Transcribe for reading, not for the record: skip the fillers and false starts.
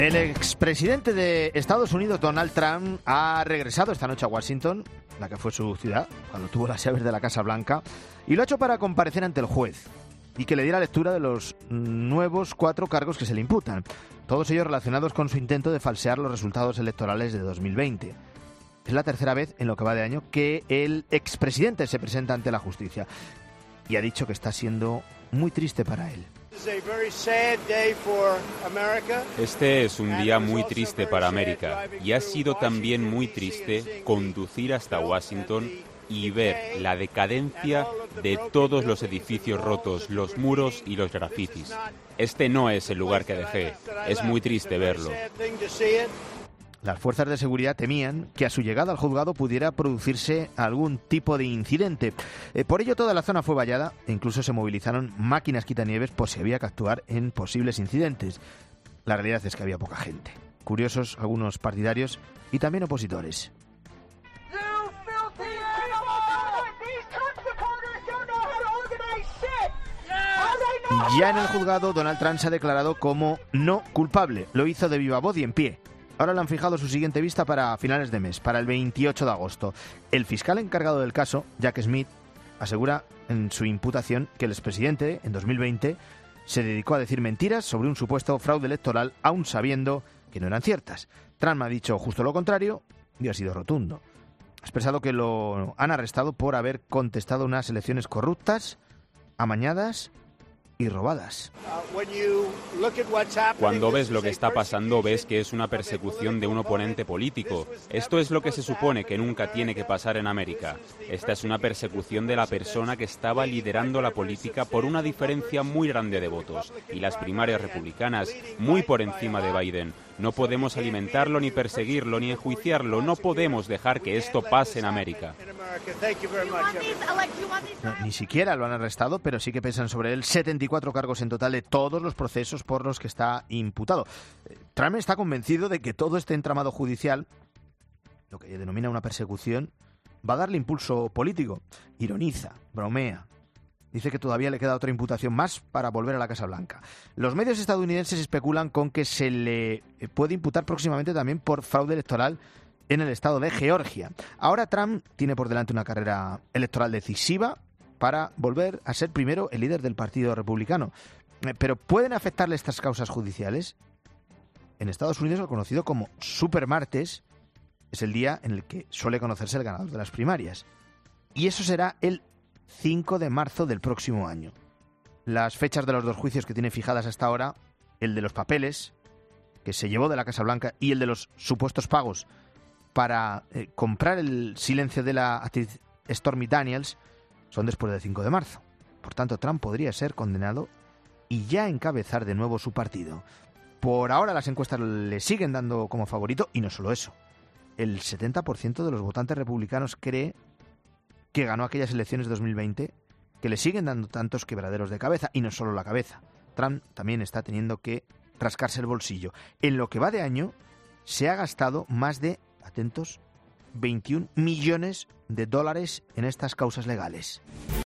El expresidente de Estados Unidos, Donald Trump, ha regresado esta noche a Washington, la que fue su ciudad, cuando tuvo las llaves de la Casa Blanca, y lo ha hecho para comparecer ante el juez y que le diera lectura de los nuevos 4 cargos que se le imputan, todos ellos relacionados con su intento de falsear los resultados electorales de 2020. Es la tercera vez en lo que va de año que el expresidente se presenta ante la justicia y ha dicho que está siendo muy triste para él. Este es un día muy triste para América y ha sido también muy triste conducir hasta Washington y ver la decadencia de todos los edificios rotos, los muros y los grafitis. Este no es el lugar que dejé. Es muy triste verlo. Las fuerzas de seguridad temían que a su llegada al juzgado pudiera producirse algún tipo de incidente. Por ello toda la zona fue vallada e incluso se movilizaron máquinas quitanieves por si había que actuar en posibles incidentes. La realidad es que había poca gente. Curiosos, algunos partidarios y también opositores. Ya en el juzgado, Donald Trump se ha declarado como no culpable. Lo hizo de viva voz y en pie. Ahora le han fijado su siguiente vista para finales de mes, para el 28 de agosto. El fiscal encargado del caso, Jack Smith, asegura en su imputación que el expresidente, en 2020, se dedicó a decir mentiras sobre un supuesto fraude electoral, aun sabiendo que no eran ciertas. Trump ha dicho justo lo contrario y ha sido rotundo. Ha expresado que lo han arrestado por haber contestado unas elecciones corruptas, amañadas y robadas. Cuando ves lo que está pasando, ves que es una persecución de un oponente político. Esto es lo que se supone que nunca tiene que pasar en América. Esta es una persecución de la persona que estaba liderando la política por una diferencia muy grande de votos. Y las primarias republicanas, muy por encima de Biden. No podemos alimentarlo, ni perseguirlo, ni enjuiciarlo. No podemos dejar que esto pase en América. No, ni siquiera lo han arrestado, pero sí que pesan sobre él 74 cargos en total de todos los procesos por los que está imputado. Trump está convencido de que todo este entramado judicial, lo que denomina una persecución, va a darle impulso político. Ironiza, bromea. Dice que todavía le queda otra imputación más para volver a la Casa Blanca. Los medios estadounidenses especulan con que se le puede imputar próximamente también por fraude electoral en el estado de Georgia. Ahora Trump tiene por delante una carrera electoral decisiva para volver a ser primero el líder del Partido Republicano. ¿Pero pueden afectarle estas causas judiciales? En Estados Unidos, lo conocido como Supermartes es el día en el que suele conocerse el ganador de las primarias. Y eso será el 5 de marzo del próximo año. Las fechas de los 2 juicios que tiene fijadas hasta ahora, el de los papeles que se llevó de la Casa Blanca y el de los supuestos pagos para comprar el silencio de la actriz Stormy Daniels, son después del 5 de marzo. Por tanto, Trump podría ser condenado y ya encabezar de nuevo su partido. Por ahora las encuestas le siguen dando como favorito, y no solo eso. El 70% de los votantes republicanos cree que ganó aquellas elecciones de 2020, que le siguen dando tantos quebraderos de cabeza, y no solo la cabeza. Trump también está teniendo que rascarse el bolsillo. En lo que va de año, se ha gastado más de, atentos, 21 millones de dólares en estas causas legales.